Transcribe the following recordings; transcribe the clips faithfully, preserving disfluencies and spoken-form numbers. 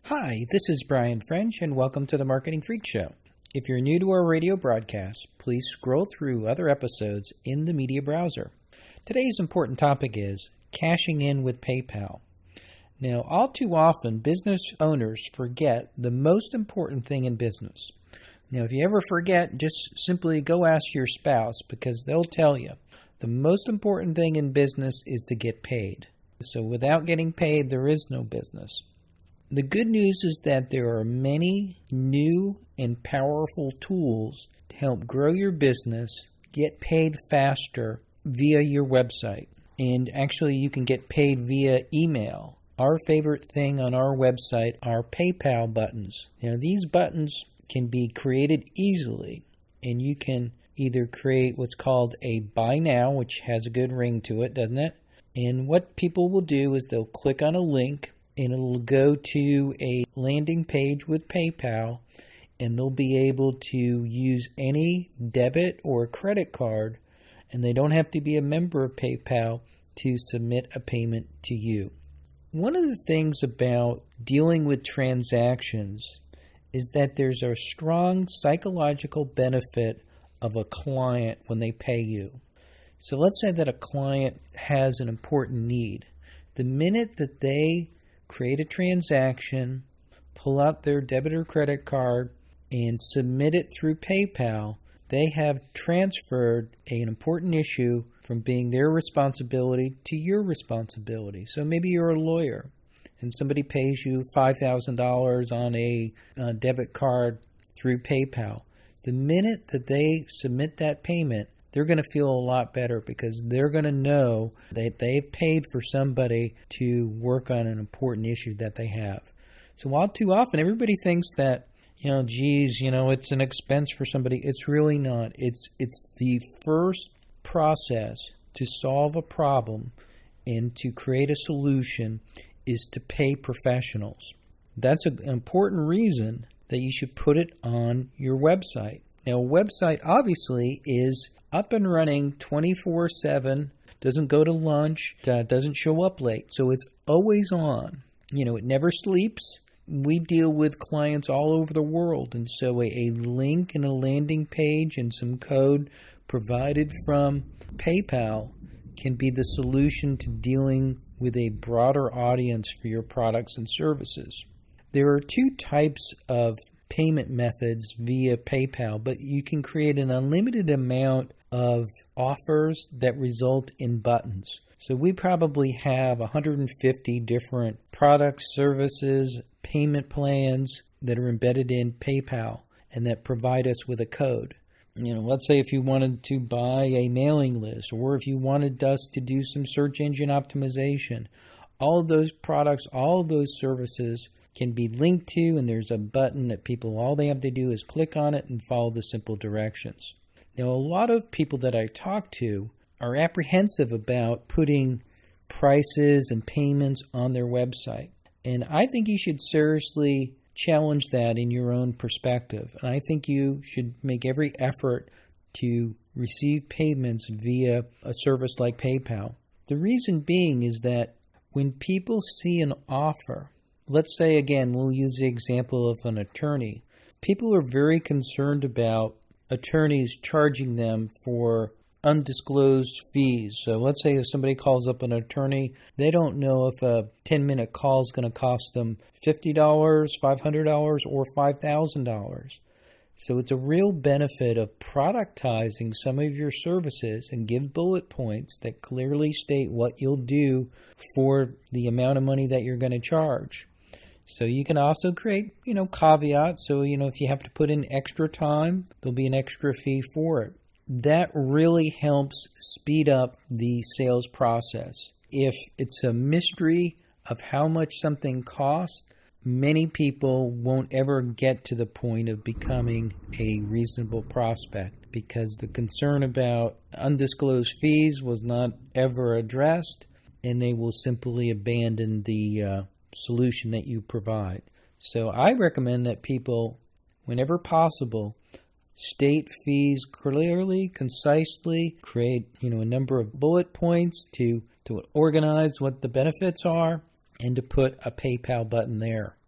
Hi, this is Brian French, and welcome to the Marketing Freak Show. If you're new to our radio broadcast, please scroll through other episodes in the media browser. Today's important topic is cashing in with PayPal. Now, all too often, business owners forget the most important thing in business. Now, if you ever forget, just simply go ask your spouse because they'll tell you the most important thing in business is to get paid. So without getting paid, there is no business. The good news is that there are many new and powerful tools to help grow your business, get paid faster via your website. And actually, you can get paid via email. Our favorite thing on our website are PayPal buttons. Now, these buttons can be created easily, and you can either create what's called a buy now, which has a good ring to it, doesn't it? And what people will do is they'll click on a link, and it'll go to a landing page with PayPal, and they'll be able to use any debit or credit card, and they don't have to be a member of PayPal to submit a payment to you. One of the things about dealing with transactions is that there's a strong psychological benefit of a client when they pay you. So let's say that a client has an important need. The minute that they create a transaction, pull out their debit or credit card, and submit it through PayPal, they have transferred an important issue from being their responsibility to your responsibility. So maybe you're a lawyer, and somebody pays you five thousand dollars on a uh, debit card through PayPal. The minute that they submit that payment, they're going to feel a lot better because they're going to know that they've paid for somebody to work on an important issue that they have. So while too often everybody thinks that, you know, geez, you know, it's an expense for somebody, it's really not. It's it's the first process to solve a problem and to create a solution is to pay professionals. That's an important reason that you should put it on your website. Now, a website obviously is up and running twenty-four seven, doesn't go to lunch, uh, doesn't show up late, so it's always on. You know, it never sleeps. We deal with clients all over the world, and so a, a link and a landing page and some code provided from PayPal can be the solution to dealing with a broader audience for your products and services. There are two types of payment methods via PayPal, but you can create an unlimited amount of offers that result in buttons. So we probably have one hundred fifty different products, services, payment plans that are embedded in PayPal and that provide us with a code. You know, let's say if you wanted to buy a mailing list, or if you wanted us to do some search engine optimization, all of those products, all of those services can be linked to, and there's a button that people, all they have to do is click on it and follow the simple directions. Now, a lot of people that I talk to are apprehensive about putting prices and payments on their website. And I think you should seriously challenge that in your own perspective. And I think you should make every effort to receive payments via a service like PayPal. The reason being is that when people see an offer, let's say, again, we'll use the example of an attorney. People are very concerned about attorneys charging them for undisclosed fees. So let's say if somebody calls up an attorney, they don't know if a ten-minute call is going to cost them fifty dollars, five hundred dollars, or five thousand dollars. So it's a real benefit of productizing some of your services and give bullet points that clearly state what you'll do for the amount of money that you're going to charge. So you can also create, you know, caveats. So, you know, if you have to put in extra time, there'll be an extra fee for it. That really helps speed up the sales process. If it's a mystery of how much something costs, many people won't ever get to the point of becoming a reasonable prospect because the concern about undisclosed fees was not ever addressed, and they will simply abandon the uh, solution that you provide. So I recommend that people, whenever possible, state fees clearly, concisely, create, you know, a number of bullet points to, to organize what the benefits are, and to put a PayPal button there.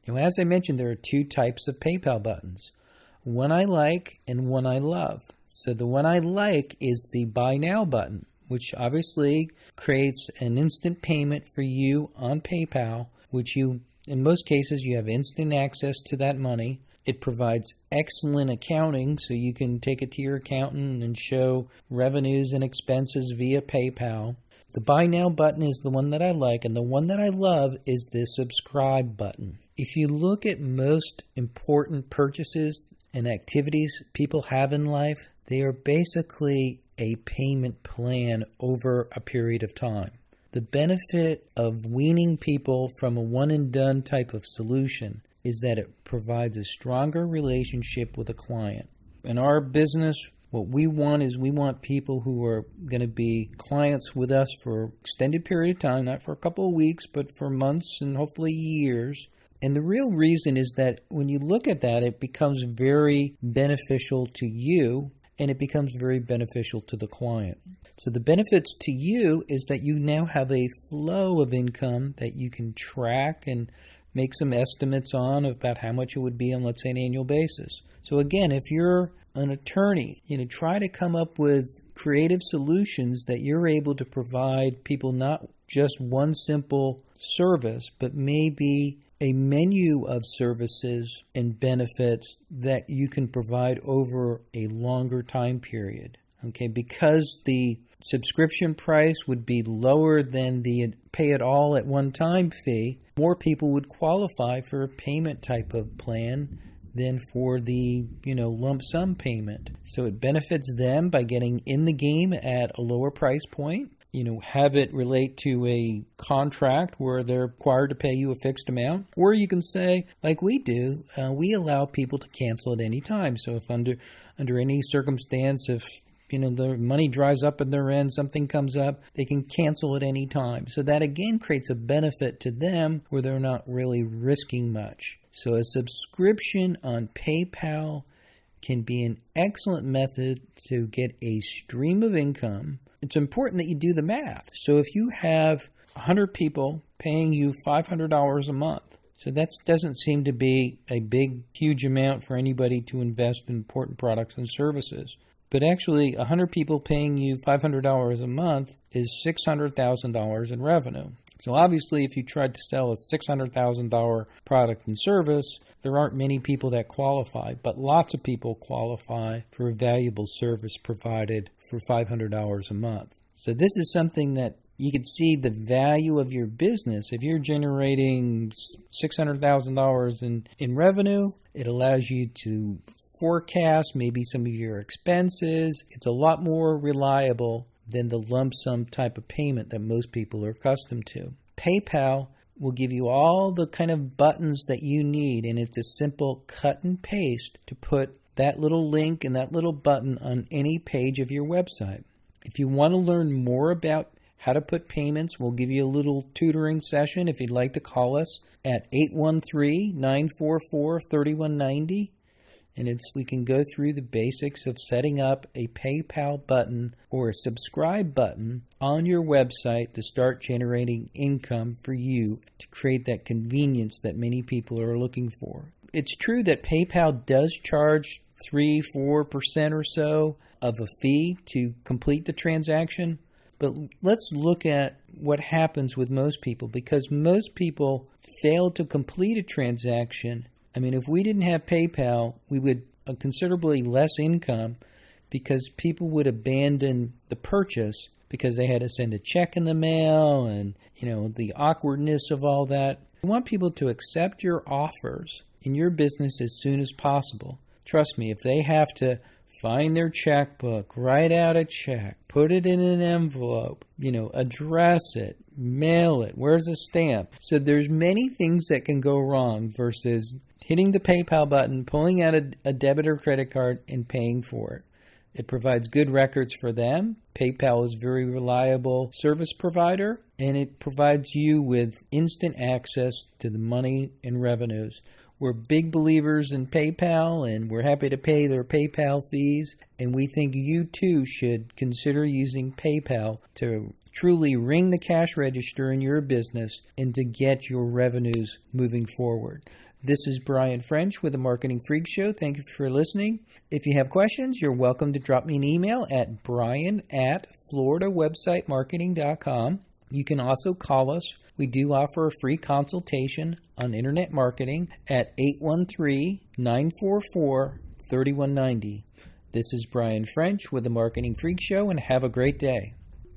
Now, as I mentioned, there are two types of PayPal buttons, one I like and one I love. So the one I like is the Buy Now button, which obviously creates an instant payment for you on PayPal, which you, in most cases, you have instant access to that money. It provides excellent accounting, so you can take it to your accountant and show revenues and expenses via PayPal. The Buy Now button is the one that I like, and the one that I love is the Subscribe button. If you look at most important purchases and activities people have in life, they are basically a payment plan over a period of time. The benefit of weaning people from a one-and-done type of solution is that it provides a stronger relationship with a client. In our business, what we want is we want people who are going to be clients with us for an extended period of time, not for a couple of weeks, but for months and hopefully years. And the real reason is that when you look at that, it becomes very beneficial to you, and it becomes very beneficial to the client. So the benefits to you is that you now have a flow of income that you can track and make some estimates on about how much it would be on, let's say, an annual basis. So again, if you're an attorney, you know, try to come up with creative solutions that you're able to provide people not just one simple service, but maybe a menu of services and benefits that you can provide over a longer time period. Okay, because the subscription price would be lower than the pay it all at one time fee, more people would qualify for a payment type of plan than for the, you know, lump sum payment. So it benefits them by getting in the game at a lower price point. You know, have it relate to a contract where they're required to pay you a fixed amount. Or you can say, like we do, uh, we allow people to cancel at any time. So if under under any circumstance, if you know the money dries up at their end, something comes up, they can cancel at any time. So that again creates a benefit to them where they're not really risking much. So a subscription on PayPal can be an excellent method to get a stream of income. It's important that you do the math. So if you have one hundred people paying you five hundred dollars a month, so that doesn't seem to be a big, huge amount for anybody to invest in important products and services. But actually, one hundred people paying you five hundred dollars a month is six hundred thousand dollars in revenue. So obviously, if you tried to sell a six hundred thousand dollars product and service, there aren't many people that qualify, but lots of people qualify for a valuable service provided for five hundred dollars a month. So this is something that you can see the value of your business. If you're generating six hundred thousand dollars in, in revenue, it allows you to forecast maybe some of your expenses. It's a lot more reliable than the lump sum type of payment that most people are accustomed to. PayPal will give you all the kind of buttons that you need, and it's a simple cut and paste to put that little link and that little button on any page of your website. If you want to learn more about how to put payments, we'll give you a little tutoring session if you'd like to call us at eight one three, nine four four, three one nine zero. And it's we can go through the basics of setting up a PayPal button or a subscribe button on your website to start generating income for you to create that convenience that many people are looking for. It's true that PayPal does charge three, four percent or so of a fee to complete the transaction, but let's look at what happens with most people, because most people fail to complete a transaction. I mean, if we didn't have PayPal, we would have considerably less income because people would abandon the purchase because they had to send a check in the mail and, you know, the awkwardness of all that. We want people to accept your offers in your business as soon as possible. Trust me, if they have to find their checkbook, write out a check, put it in an envelope, you know, address it, mail it, where's the stamp? So there's many things that can go wrong versus hitting the PayPal button, pulling out a, a debit or credit card, and paying for it. It provides good records for them. PayPal is a very reliable service provider, and it provides you with instant access to the money and revenues. We're big believers in PayPal, and we're happy to pay their PayPal fees, and we think you too should consider using PayPal to truly ring the cash register in your business and to get your revenues moving forward. This is Brian French with the Marketing Freak Show. Thank you for listening. If you have questions, you're welcome to drop me an email at brian at florida website marketing dot com. You can also call us. We do offer a free consultation on internet marketing at eight one three, nine four four, three one nine zero. This is Brian French with the Marketing Freak Show, and have a great day.